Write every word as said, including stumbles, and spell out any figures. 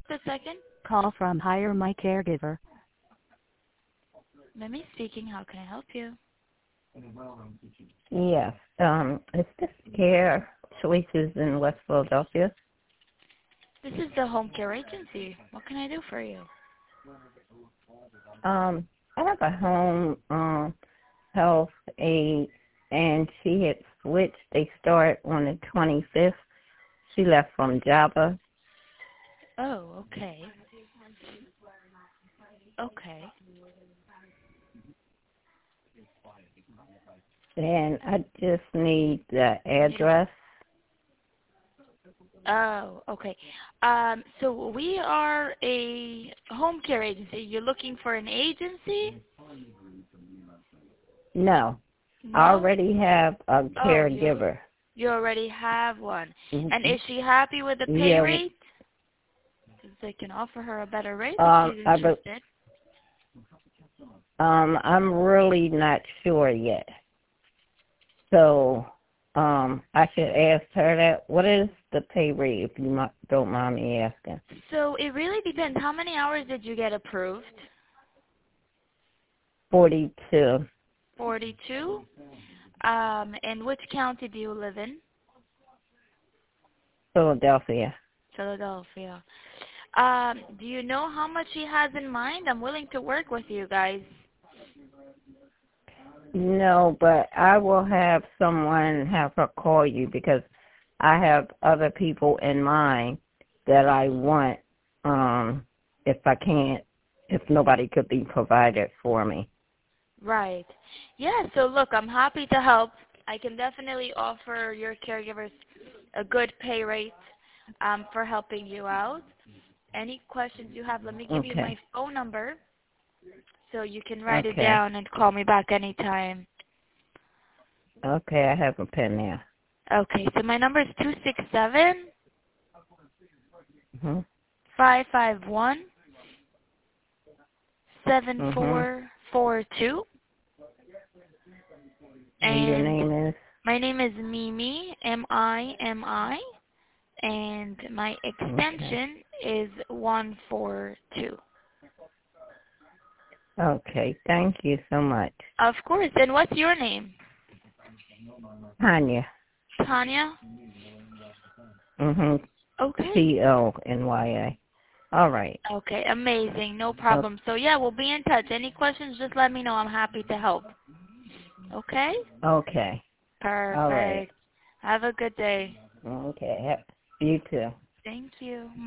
a second. Call from Hire My Caregiver. Mimi speaking. How can I help you? Yes. Um, is this Care Choices in West Philadelphia? This is the home care agency. What can I do for you? Um, I have a home um, health aide, and she had switched. They start on the twenty-fifth. She left from Java. Oh, okay. Okay. And I just need the address. Oh, okay. Um, so we are a home care agency. You're looking for an agency? No. No? I already have a Oh, caregiver. You, you already have one. Mm-hmm. And is she happy with the pay Yeah. rate? Because they can offer her a better rate if Um, she's I be- interested. um, I'm really not sure yet. So um, I should ask her that. What is the pay rate, if you mi- don't mind me asking? So it really depends. How many hours did you get approved? forty-two. forty-two. Um, and which county do you live in? Philadelphia. Philadelphia. Um, do you know how much she has in mind? I'm willing to work with you guys. No, but I will have someone have her call you because I have other people in mind that I want um, if I can't, if nobody could be provided for me. Right. Yeah, so look, I'm happy to help. I can definitely offer your caregivers a good pay rate um, for helping you out. Any questions you have, let me give Okay. you my phone number so you can write Okay. it down and call me back anytime. Okay, I have a pen now. Okay, so my number is two six seven, Mm-hmm. five five one, seven Mm-hmm. four four two. And your name is? My name is Mimi, M I M I, and my extension Okay. is one four two. Okay, thank you so much. Of course. And what's your name? Tanya. Tanya? Mm-hmm. Okay. T O N Y A. All right. Okay, amazing. No problem. So, yeah, we'll be in touch. Any questions, just let me know. I'm happy to help. Okay? Okay. Perfect. All right. Have a good day. Okay. You too. Thank you.